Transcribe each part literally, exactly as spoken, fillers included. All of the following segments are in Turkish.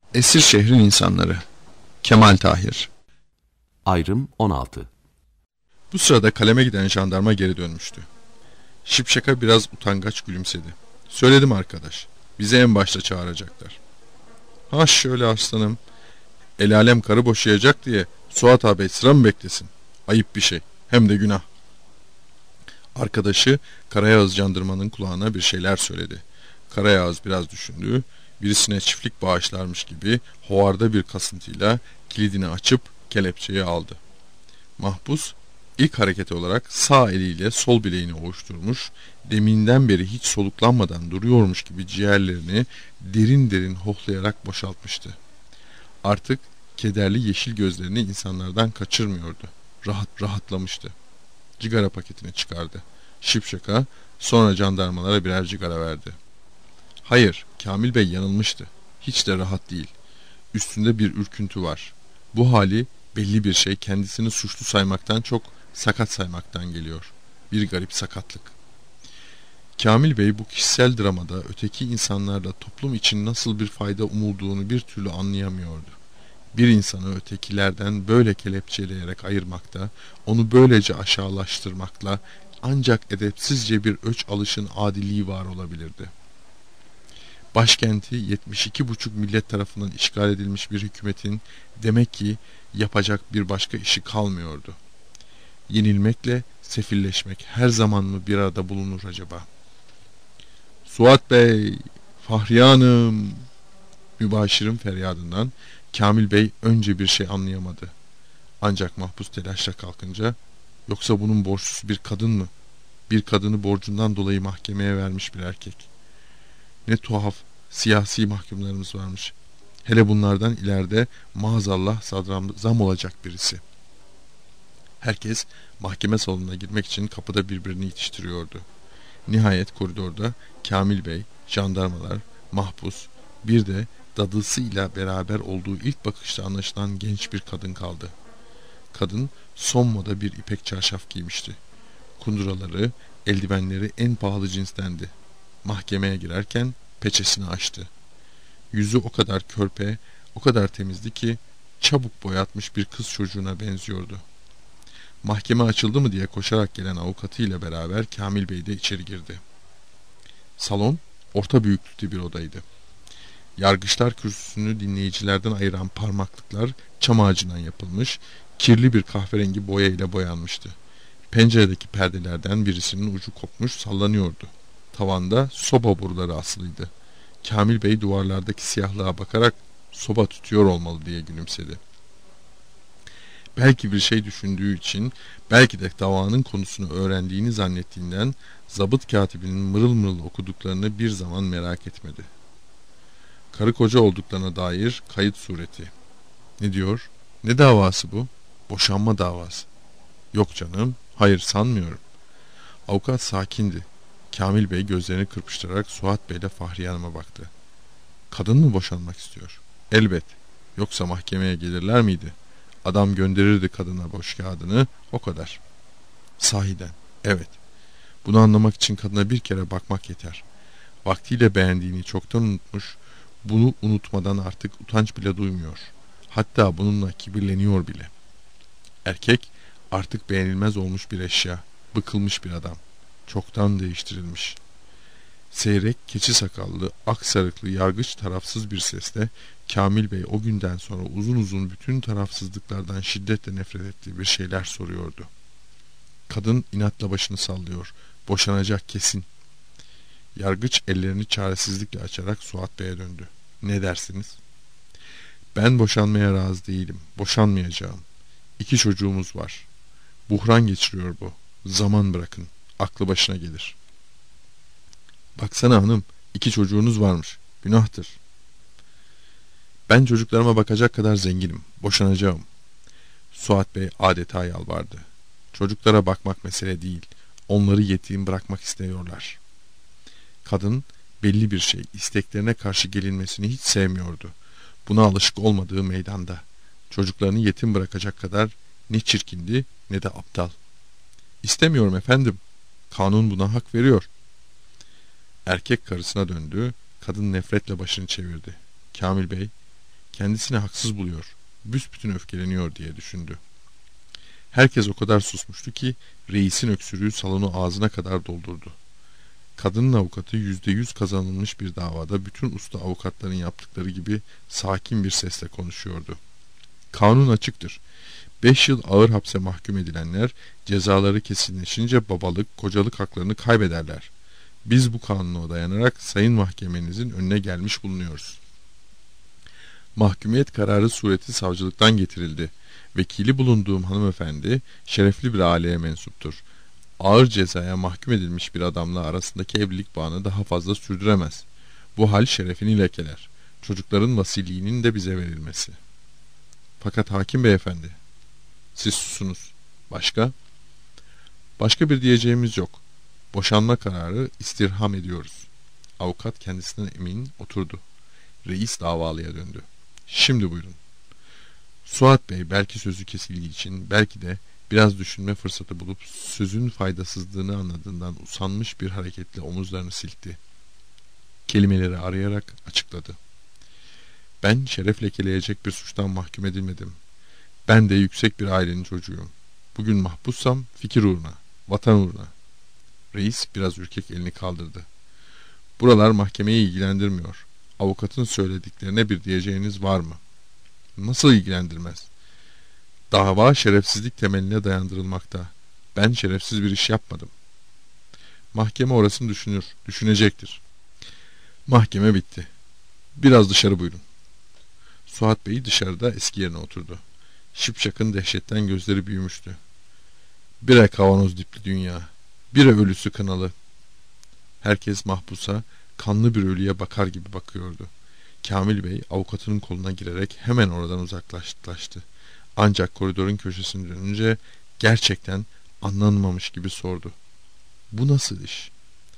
Esir şehrin insanları. Kemal Tahir. Ayrım on altı. Bu sırada kaleme giden jandarma geri dönmüştü. Şipşak'a biraz utangaç gülümsedi. Söyledim arkadaş, bizi en başta çağıracaklar. Ha şöyle aslanım, el alem karı boşayacak diye Suat ağabey sıra mı beklesin? Ayıp bir şey, hem de günah. Arkadaşı Karayağız jandarmanın kulağına bir şeyler söyledi. Karayağız biraz düşündü, birisine çiftlik bağışlarmış gibi hovarda bir kasıntıyla kilidini açıp kelepçeyi aldı. Mahpus ilk hareketi olarak sağ eliyle sol bileğini ovuşturmuş, deminden beri hiç soluklanmadan duruyormuş gibi ciğerlerini derin derin hohlayarak boşaltmıştı. Artık kederli yeşil gözlerini insanlardan kaçırmıyordu. Rahat rahatlamıştı. Cigara paketini çıkardı. Şipşak'a, sonra jandarmalara birer cigara verdi. Hayır, Kamil Bey yanılmıştı. Hiç de rahat değil. Üstünde bir ürküntü var. Bu hali belli bir şey kendisini suçlu saymaktan çok sakat saymaktan geliyor. Bir garip sakatlık. Kamil Bey bu kişisel dramada öteki insanlarla toplum için nasıl bir fayda umulduğunu bir türlü anlayamıyordu. Bir insanı ötekilerden böyle kelepçeleyerek ayırmakta, onu böylece aşağılaştırmakla ancak edepsizce bir öç alışın adiliği var olabilirdi. Başkenti yetmiş iki buçuk millet tarafından işgal edilmiş bir hükümetin demek ki yapacak bir başka işi kalmıyordu. Yenilmekle sefilleşmek her zaman mı bir arada bulunur acaba? Suat Bey, Fahriye Hanım! Mübaşirin feryadından Kamil Bey önce bir şey anlayamadı. Ancak mahpus telaşla kalkınca, yoksa bunun borçlusu bir kadın mı? Bir kadını borcundan dolayı mahkemeye vermiş bir erkek. Ne tuhaf siyasi mahkumlarımız varmış. Hele bunlardan ileride maazallah sadrazam olacak birisi. Herkes mahkeme salonuna girmek için kapıda birbirini yetiştiriyordu. Nihayet koridorda Kamil Bey, jandarmalar, mahpus, bir de dadısıyla beraber olduğu ilk bakışta anlaşılan genç bir kadın kaldı. Kadın son moda bir ipek çarşaf giymişti. Kunduraları, eldivenleri en pahalı cinstendi. Mahkemeye girerken peçesini açtı. Yüzü o kadar körpe, o kadar temizdi ki çabuk boyatmış bir kız çocuğuna benziyordu. Mahkeme açıldı mı diye koşarak gelen avukatıyla beraber Kamil Bey de içeri girdi. Salon orta büyüklükte bir odaydı. Yargıçlar kürsüsünü dinleyicilerden ayıran parmaklıklar çam ağacından yapılmış, kirli bir kahverengi boya ile boyanmıştı. Penceredeki perdelerden birisinin ucu kopmuş sallanıyordu. Tavanda soba boruları asılıydı. Kamil Bey duvarlardaki siyahlığa bakarak soba tutuyor olmalı diye gülümsedi. Belki bir şey düşündüğü için, belki de davanın konusunu öğrendiğini zannettiğinden zabıt katibinin mırıl mırıl okuduklarını bir zaman merak etmedi. Karı koca olduklarına dair kayıt sureti. Ne diyor? Ne davası bu? Boşanma davası. Yok canım, hayır sanmıyorum. Avukat sakindi. Kamil Bey gözlerini kırpıştırarak Suat Bey ile Fahriye Hanım'a baktı. Kadın mı boşanmak istiyor? Elbet. Yoksa mahkemeye gelirler miydi? Adam gönderirdi kadına boş kağıdını, o kadar. Sahiden, evet. Bunu anlamak için kadına bir kere bakmak yeter. Vaktiyle beğendiğini çoktan unutmuş, bunu unutmadan artık utanç bile duymuyor. Hatta bununla kibirleniyor bile. Erkek artık beğenilmez olmuş bir eşya, bıkılmış bir adam. Çoktan değiştirilmiş. Seyrek, keçi sakallı, ak sarıklı, yargıç tarafsız bir sesle Kamil Bey o günden sonra uzun uzun bütün tarafsızlıklardan şiddetle nefret ettiği bir şeyler soruyordu. Kadın inatla başını sallıyor. Boşanacak kesin. Yargıç ellerini çaresizlikle açarak Suat Bey'e döndü. Ne dersiniz? Ben boşanmaya razı değilim. Boşanmayacağım. İki çocuğumuz var. Buhran geçiriyor bu. Zaman bırakın. Aklı başına gelir. Baksana hanım, iki çocuğunuz varmış. Günahtır. Ben çocuklarıma bakacak kadar zenginim. Boşanacağım. Suat Bey adeta yalvardı. Çocuklara bakmak mesele değil. Onları yetim bırakmak istiyorlar. Kadın belli bir şey, isteklerine karşı gelinmesini hiç sevmiyordu. Buna alışık olmadığı meydanda. Çocuklarını yetim bırakacak kadar ne çirkindi ne de aptal. İstemiyorum efendim. Kanun buna hak veriyor. Erkek karısına döndü. Kadın nefretle başını çevirdi. Kamil Bey, kendisini haksız buluyor, büsbütün öfkeleniyor diye düşündü. Herkes o kadar susmuştu ki reisin öksürüğü salonu ağzına kadar doldurdu. Kadının avukatı yüzde yüz kazanılmış bir davada bütün usta avukatların yaptıkları gibi sakin bir sesle konuşuyordu. Kanun açıktır. Beş yıl ağır hapse mahkum edilenler cezaları kesinleşince babalık, kocalık haklarını kaybederler. Biz bu kanuna dayanarak sayın mahkemenizin önüne gelmiş bulunuyoruz. Mahkumiyet kararı sureti savcılıktan getirildi. Vekili bulunduğum hanımefendi şerefli bir aileye mensuptur. Ağır cezaya mahkum edilmiş bir adamla arasındaki evlilik bağını daha fazla sürdüremez. Bu hal şerefini lekeler. Çocukların vasiliğinin de bize verilmesi. Fakat hakim beyefendi, siz susunuz. Başka? Başka bir diyeceğimiz yok. Boşanma kararı istirham ediyoruz. Avukat kendisinden emin oturdu. Reis davalıya döndü. Şimdi buyurun. Suat Bey belki sözü kesildiği için, belki de biraz düşünme fırsatı bulup sözün faydasızlığını anladığından usanmış bir hareketle omuzlarını silkti. Kelimeleri arayarak açıkladı. Ben şeref lekeleyecek bir suçtan mahkum edilmedim. Ben de yüksek bir ailenin çocuğuyum. Bugün mahpussam fikir uğruna, vatan uğruna. Reis biraz ürkek elini kaldırdı. Buralar mahkemeyi ilgilendirmiyor. Avukatın söylediklerine bir diyeceğiniz var mı? Nasıl ilgilendirmez? Dava şerefsizlik temeline dayandırılmakta. Ben şerefsiz bir iş yapmadım. Mahkeme orasını düşünür, düşünecektir. Mahkeme bitti. Biraz dışarı buyurun. Suat Bey dışarıda eski yerine oturdu. Şipşak'ın dehşetten gözleri büyümüştü. Bire kavanoz dipli dünya, bire ölüsü kınalı. Herkes mahpusa, kanlı bir ölüye bakar gibi bakıyordu. Kamil Bey avukatının koluna girerek hemen oradan uzaklaştı. Ancak koridorun köşesine dönünce gerçekten anlanmamış gibi sordu. Bu nasıl iş?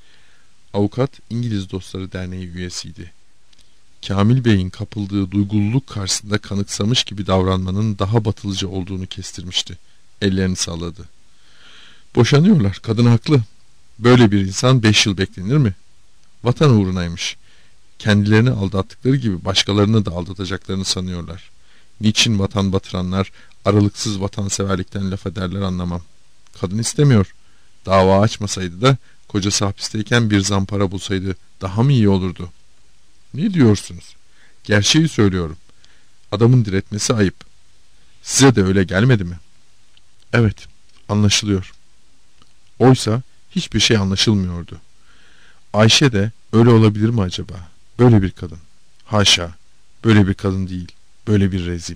Avukat İngiliz Dostları Derneği üyesiydi. Kamil Bey'in kapıldığı duygululuk karşısında kanıksamış gibi davranmanın daha batılıcı olduğunu kestirmişti. Ellerini salladı. Boşanıyorlar, kadın haklı. Böyle bir insan beş yıl beklenir mi? Vatan uğrunaymış. Kendilerini aldattıkları gibi başkalarını da aldatacaklarını sanıyorlar. Niçin vatan batıranlar aralıksız vatanseverlikten laf ederler anlamam. Kadın istemiyor. Dava açmasaydı da kocası hapisteyken bir zampara bulsaydı daha mı iyi olurdu? Ne diyorsunuz? Gerçeği söylüyorum. Adamın diretmesi ayıp. Size de öyle gelmedi mi? Evet, anlaşılıyor. Oysa hiçbir şey anlaşılmıyordu. Ayşe de öyle olabilir mi acaba? Böyle bir kadın. Haşa, böyle bir kadın değil, böyle bir rezil.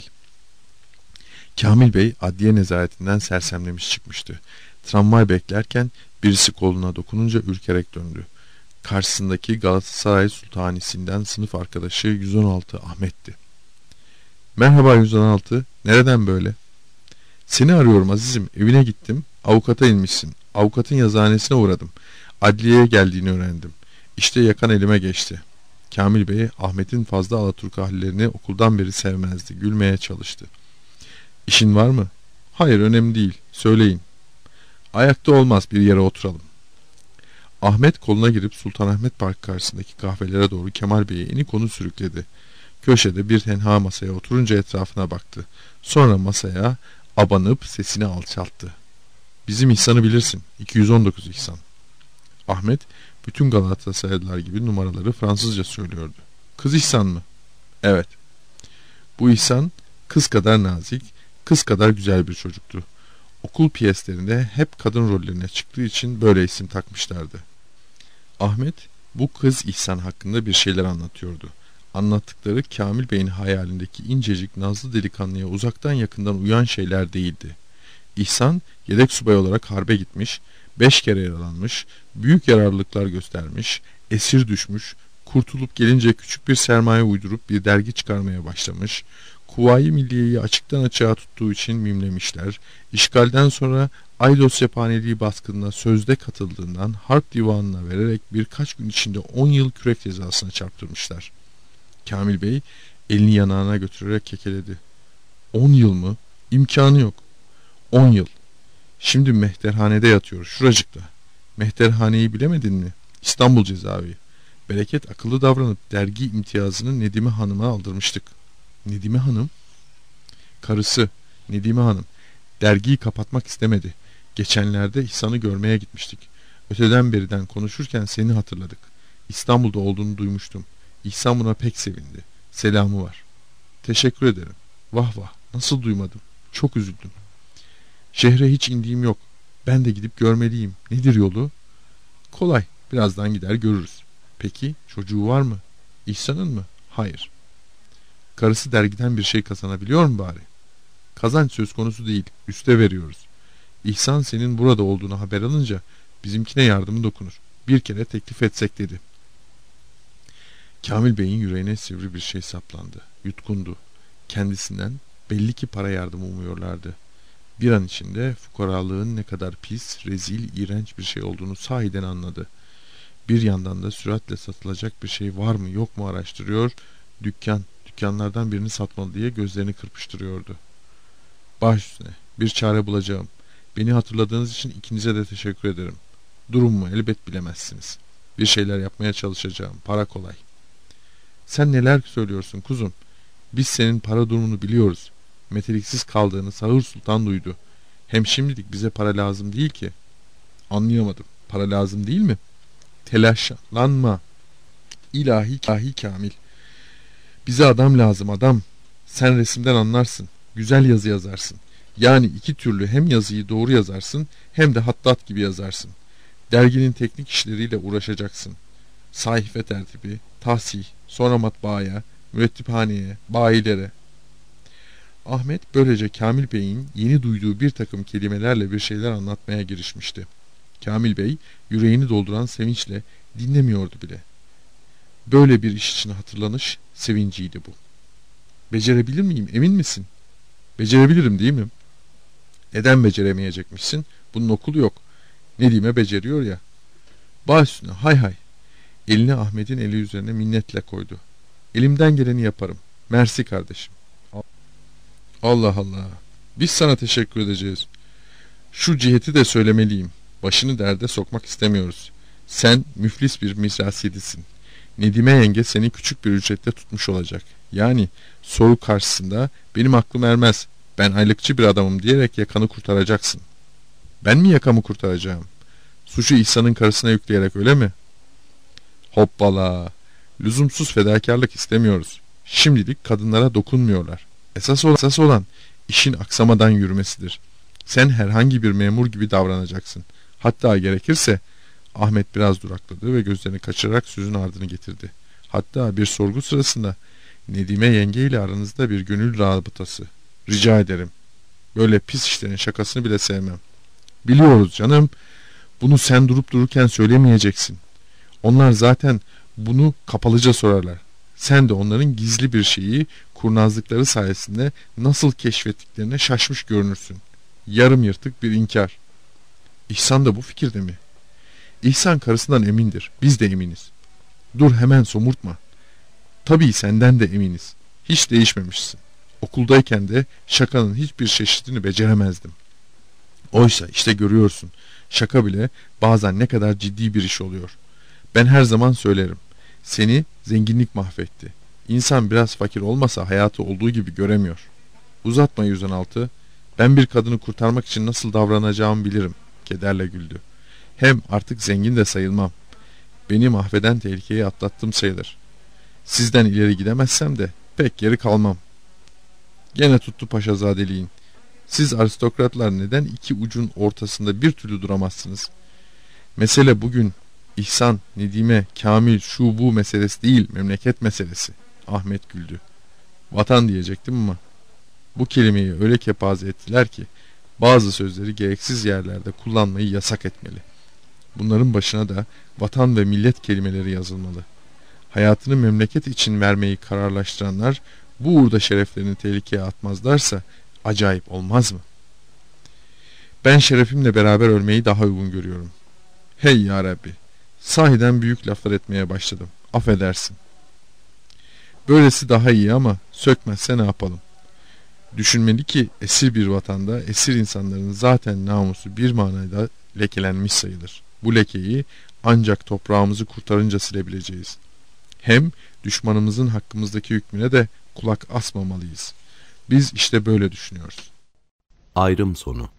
Kamil Bey adliye nezaretinden sersemlemiş çıkmıştı. Tramvay beklerken birisi koluna dokununca ürkerek döndü. Karşısındaki Galatasaray Sultanisi'nden sınıf arkadaşı yüz on altı Ahmet'ti. Merhaba yüz on altı, nereden böyle? Seni arıyorum azizim, evine gittim, avukata inmişsin. Avukatın yazıhanesine uğradım. Adliyeye geldiğini öğrendim. İşte yakan elime geçti. Kamil Bey Ahmet'in fazla alaturka hallerini okuldan beri sevmezdi. Gülmeye çalıştı. İşin var mı? Hayır, önemli değil. Söyleyin. Ayakta olmaz, bir yere oturalım. Ahmet koluna girip Sultanahmet Parkı karşısındaki kahvelere doğru Kemal Bey'e eni konu sürükledi. Köşede bir tenha masaya oturunca etrafına baktı. Sonra masaya abanıp sesini alçalttı. Bizim İhsan'ı bilirsin. iki yüz on dokuz İhsan. Ahmet bütün Galatasaraylılar gibi numaraları Fransızca söylüyordu. Kız İhsan mı? Evet. Bu İhsan kız kadar nazik, kız kadar güzel bir çocuktu. Okul piyeslerinde hep kadın rollerine çıktığı için böyle isim takmışlardı. Ahmet bu kız İhsan hakkında bir şeyler anlatıyordu. Anlattıkları Kamil Bey'in hayalindeki incecik nazlı delikanlıya uzaktan yakından uyan şeyler değildi. İhsan yedek subay olarak harbe gitmiş, beş kere yaralanmış, büyük yararlılıklar göstermiş, esir düşmüş, kurtulup gelince küçük bir sermaye uydurup bir dergi çıkarmaya başlamış, Kuvayi Milliye'yi açıktan açığa tuttuğu için mimlemişler, işgalden sonra Aydos Cephaneliği baskınına sözde katıldığından harp divanına vererek birkaç gün içinde on yıl kürek cezasına çarptırmışlar. Kamil Bey elini yanağına götürerek kekeledi. On yıl mı? İmkanı yok. On yıl. Şimdi Mehterhane'de yatıyor, şuracıkta. Mehterhane'yi bilemedin mi? İstanbul cezaevi. Bereket akıllı davranıp dergi imtiyazını Nedime Hanım'a aldırmıştık. Nedime Hanım? Karısı, Nedime Hanım. Dergiyi kapatmak istemedi. Geçenlerde İhsan'ı görmeye gitmiştik. Öteden beriden konuşurken seni hatırladık. İstanbul'da olduğunu duymuştum. İhsan buna pek sevindi. Selamı var. Teşekkür ederim. Vah vah, nasıl duymadım. Çok üzüldüm. Şehre hiç indiğim yok. Ben de gidip görmeliyim. Nedir yolu? Kolay. Birazdan gider görürüz. Peki çocuğu var mı? İhsan'ın mı? Hayır. Karısı dergiden bir şey kazanabiliyor mu bari? Kazanç söz konusu değil. Üste veriyoruz. İhsan senin burada olduğunu haber alınca bizimkine yardımı dokunur. Bir kere teklif etsek dedi. Kamil Bey'in yüreğine sivri bir şey saplandı. Yutkundu. Kendisinden belli ki para yardımı umuyorlardı. Bir an içinde fukaralığın ne kadar pis, rezil, iğrenç bir şey olduğunu sahiden anladı. Bir yandan da süratle satılacak bir şey var mı yok mu araştırıyor, dükkan, dükkanlardan birini satmalı diye gözlerini kırpıştırıyordu. Baş üstüne, bir çare bulacağım. Beni hatırladığınız için ikinize de teşekkür ederim. Durumumu elbet bilemezsiniz. Bir şeyler yapmaya çalışacağım, para kolay. Sen neler söylüyorsun kuzum? Biz senin para durumunu biliyoruz. Meteliksiz kaldığını Sağır Sultan duydu. Hem şimdilik bize para lazım değil ki. Anlayamadım. Para lazım değil mi? Telaşlanma. İlahi ilahi Kamil. Bize adam lazım adam. Sen resimden anlarsın. Güzel yazı yazarsın. Yani iki türlü hem yazıyı doğru yazarsın hem de hattat gibi yazarsın. Derginin teknik işleriyle uğraşacaksın. Sayfa tertibi, tahsih, sonra matbaaya, mürettiphaneye, bayilere. Ahmet böylece Kamil Bey'in yeni duyduğu bir takım kelimelerle bir şeyler anlatmaya girişmişti. Kamil Bey yüreğini dolduran sevinçle dinlemiyordu bile. Böyle bir iş için hatırlanış sevinciydi bu. Becerebilir miyim, emin misin? Becerebilirim değil mi? Neden beceremeyecekmişsin? Bunun okulu yok. Nedime beceriyor ya. Baş üstüne, hay hay. Elini Ahmet'in eli üzerine minnetle koydu. Elimden geleni yaparım. Mersi kardeşim. Allah Allah. Biz sana teşekkür edeceğiz. Şu ciheti de söylemeliyim. Başını derde sokmak istemiyoruz. Sen müflis bir mirasiyedisin. Nedime yenge seni küçük bir ücretle tutmuş olacak. Yani soru karşısında benim aklım ermez, ben aylıkçı bir adamım diyerek yakanı kurtaracaksın. Ben mi yakamı kurtaracağım? Suçu İhsan'ın karısına yükleyerek, öyle mi? Hoppala. Lüzumsuz fedakarlık istemiyoruz. Şimdilik kadınlara dokunmuyorlar. Esas olan, esas olan işin aksamadan yürümesidir. Sen herhangi bir memur gibi davranacaksın. Hatta gerekirse... Ahmet biraz durakladı ve gözlerini kaçırarak sözün ardını getirdi. Hatta bir sorgu sırasında Nedime yenge ile aranızda bir gönül rabıtası. Rica ederim. Böyle pis işlerin şakasını bile sevmem. Biliyoruz canım. Bunu sen durup dururken söylemeyeceksin. Onlar zaten bunu kapalıca sorarlar. Sen de onların gizli bir şeyi kurnazlıkları sayesinde nasıl keşfettiklerine şaşmış görünürsün. Yarım yırtık bir inkar. İhsan da bu fikirde mi? İhsan karısından emindir. Biz de eminiz. Dur hemen somurtma. Tabii senden de eminiz. Hiç değişmemişsin. Okuldayken de şakanın hiçbir çeşidini beceremezdim. Oysa işte görüyorsun. Şaka bile bazen ne kadar ciddi bir iş oluyor. Ben her zaman söylerim. Seni zenginlik mahvetti. İnsan biraz fakir olmasa hayatı olduğu gibi göremiyor. Uzatma yüz on altı. Ben bir kadını kurtarmak için nasıl davranacağımı bilirim. Kederle güldü. Hem artık zengin de sayılmam. Beni mahveden tehlikeyi atlattım sayılır. Sizden ileri gidemezsem de pek geri kalmam. Gene tuttu paşazadeliğin. Siz aristokratlar neden iki ucun ortasında bir türlü duramazsınız? Mesele bugün İhsan, Nedime, Kamil, şu bu meselesi değil, memleket meselesi. Ahmet güldü. Vatan diyecektim ama bu kelimeyi öyle kepaze ettiler ki bazı sözleri gereksiz yerlerde kullanmayı yasak etmeli. Bunların başına da vatan ve millet kelimeleri yazılmalı. Hayatını memleket için vermeyi kararlaştıranlar bu uğurda şereflerini tehlikeye atmazlarsa acayip olmaz mı? Ben şerefimle beraber ölmeyi daha uygun görüyorum. Hey ya Rabbi, sahiden büyük laflar etmeye başladım. Affedersin. Böylesi daha iyi ama sökmezse ne yapalım? Düşünmeli ki esir bir vatanda esir insanların zaten namusu bir manada lekelenmiş sayılır. Bu lekeyi ancak toprağımızı kurtarınca silebileceğiz. Hem düşmanımızın hakkımızdaki hükmüne de kulak asmamalıyız. Biz işte böyle düşünüyoruz. Ayrım sonu.